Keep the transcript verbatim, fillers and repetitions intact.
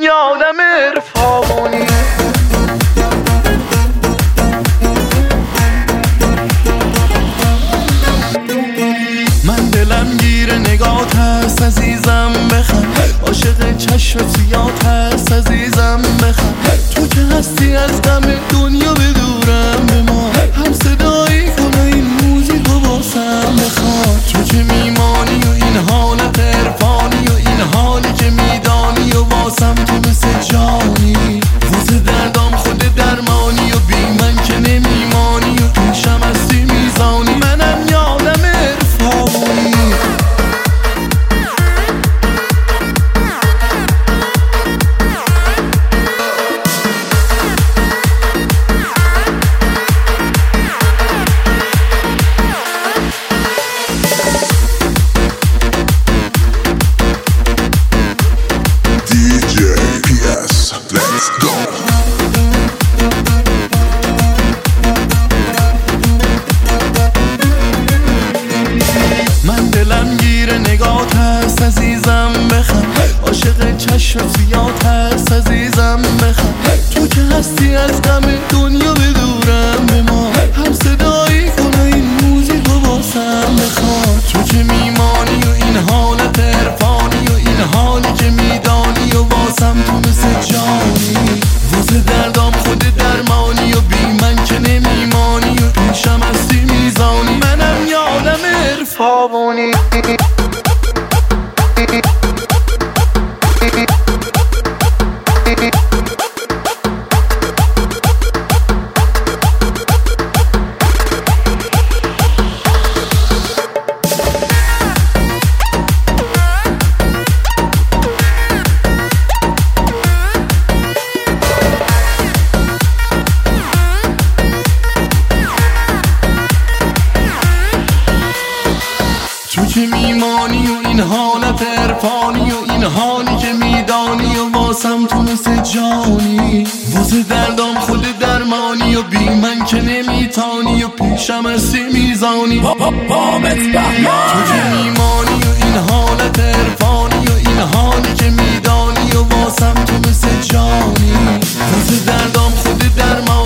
یه آدم عرفانی. من دلم گیره نگات هست عزیزم بخند، عاشق چشم سیات هست عزیزم بخند. تو که هستی از غم دنیا بدورم به ما، هم صدایی کنه این موزیکو باسم بخواد. تو که میمانی و این حالت عرفانی و این حالی که میدانی و واسم تو مثل جانی. واسه دردام خود درمانی و بی من که نمیمانی و پیشم هستی میزانی. منم یه آدم عرفانی. نگات هست عزیزم بخند، عاشق چشم سیات هست عزیزم بخند. تو که هستی از غم دنیا بدورم به ما، هم صدایی کنه این موزیکو باسم بخواد. تو که میمانی و این حالت عرفانی و این حالی که میدانی و واسم تو مثل جانی. واسه دردام خود درمانی و بی من که نمیمانی و پیشم هستی میزانی. منم یه آدم عرفانی. تو که میمانی و این حالت عرفانی و این حالی که میدانی و واسم تو مثل جانی. واسه دردام خود درمانی و بی من که نمیتانی و پیشم هستی میزانی. تو که میمانی و این حالت عرفانی و این حالی که میدانی و واسم تو مثل جانی. واسه دردام خود درمانی